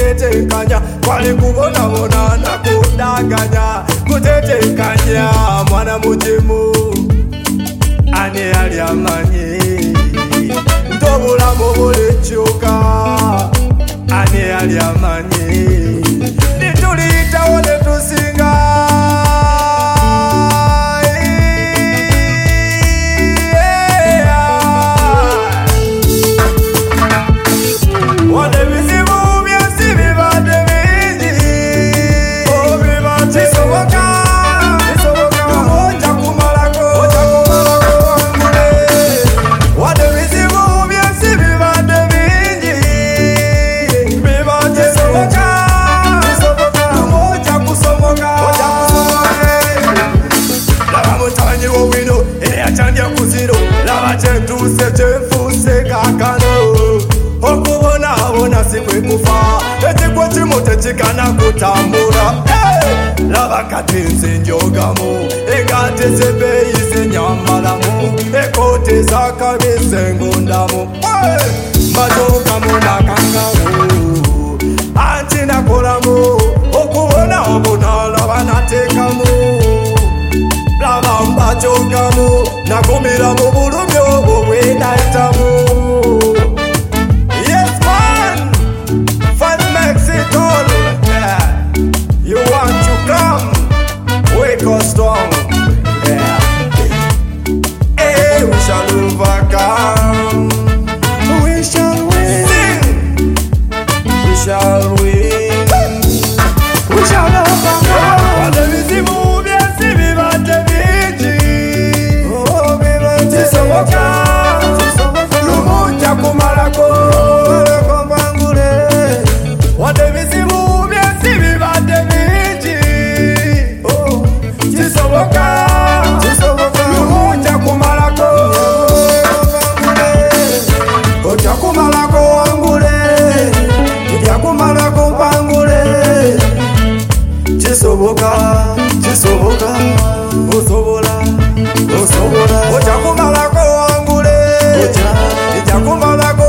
kutetekanya kwali kubonabona na kudaganya kutetekanya mwana mujimu ani ali amanyi ntobulamu bulikyuka ani ali amanyi nituliyitawo netusinga chetuse chefuse kakano okubonabona sikwekufa ekigwo kimu tekikana kutambula laba kati nze njogamu engate zebeeyi zenyambalamu ekote zakabi zengundamu majogamu nakangamu anti nakolamu okubonabona laba natekamu laba mbajogamu nakumira mu bulumi obwo bwenayitamu. Yes man, fun makes it all. Yeah. You want to come, wake us strong. Yeah. Hey, we shall overcome. We shall win. Sing. We shall win. We shall overcome. Lumunja kumalako kompangule wade bizibu byesi bibadde bingi kisoboka lumunja kumalako ojja kumalako wangule ojja kumalako mpangule kisoboka osobola ojja kumalako wangule ojja kumalako